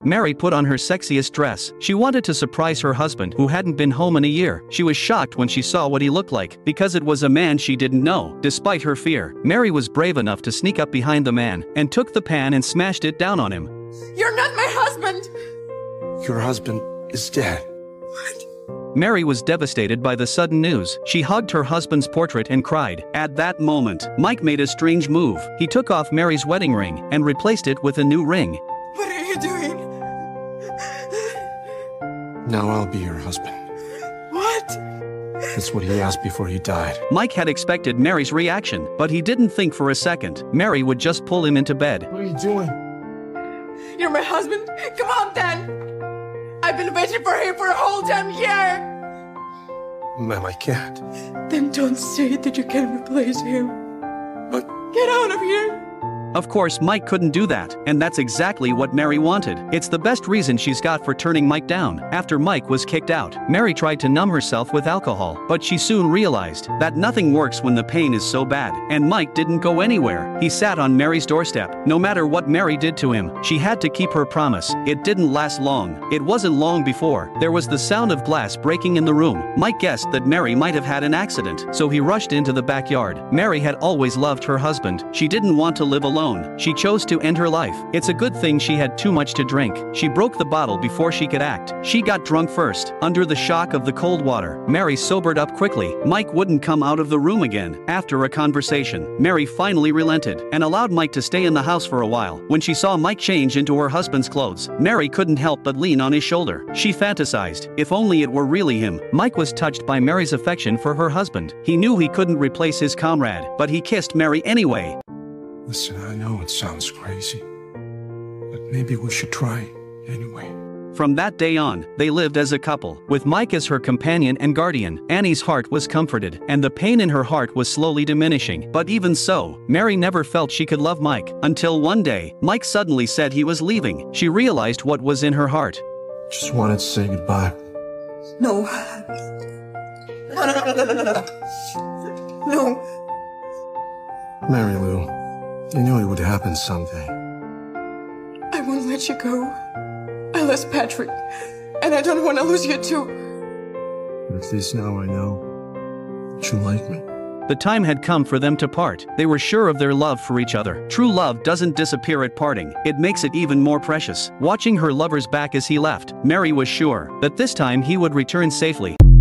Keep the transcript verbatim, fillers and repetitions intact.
Mary put on her sexiest dress. She wanted to surprise her husband who hadn't been home in a year. She was shocked when she saw what he looked like, because it was a man she didn't know. Despite her fear, Mary was brave enough to sneak up behind the man and took the pan and smashed it down on him. You're not my husband! Your husband is dead. What? Mary was devastated by the sudden news. She hugged her husband's portrait and cried. At that moment, Mike made a strange move. He took off Mary's wedding ring and replaced it with a new ring. What are you doing? Now I'll be your husband. What? That's what he asked before he died. Mike had expected Mary's reaction, but he didn't think for a second Mary would just pull him into bed. What are you doing? You're my husband? Come on then! I've been waiting for him for a whole damn year! Ma'am, I can't. Then don't say that you can replace him. But... Get out of here! Of course, Mike couldn't do that, and that's exactly what Mary wanted. It's the best reason she's got for turning Mike down. After Mike was kicked out, Mary tried to numb herself with alcohol, but she soon realized that nothing works when the pain is so bad, and Mike didn't go anywhere. He sat on Mary's doorstep. No matter what Mary did to him, she had to keep her promise. It didn't last long. It wasn't long before there was the sound of glass breaking in the room. Mike guessed that Mary might have had an accident, so he rushed into the backyard. Mary had always loved her husband. She didn't want to live alone. She chose to end her life. It's a good thing she had too much to drink. She broke the bottle before she could act. She got drunk first. Under the shock of the cold water, Mary sobered up quickly. Mike wouldn't come out of the room again. After a conversation, Mary finally relented and allowed Mike to stay in the house for a while. When she saw Mike change into her husband's clothes, Mary couldn't help but lean on his shoulder. She fantasized, if only it were really him. Mike was touched by Mary's affection for her husband. He knew he couldn't replace his comrade, but he kissed Mary anyway. Listen, I know it sounds crazy, but maybe we should try anyway. From that day on, they lived as a couple, with Mike as her companion and guardian. Annie's heart was comforted, and the pain in her heart was slowly diminishing. But even so, Mary never felt she could love Mike, until one day, Mike suddenly said he was leaving. She realized what was in her heart. Just wanted to say goodbye. No. No, no, no, no, no, no, no. No. Mary Lou, I knew it would happen someday. I won't let you go. I lost Patrick, and I don't want to lose you too. But at least now I know that you like me. The time had come for them to part. They were sure of their love for each other. True love doesn't disappear at parting. It makes it even more precious. Watching her lover's back as he left, Mary was sure that this time he would return safely.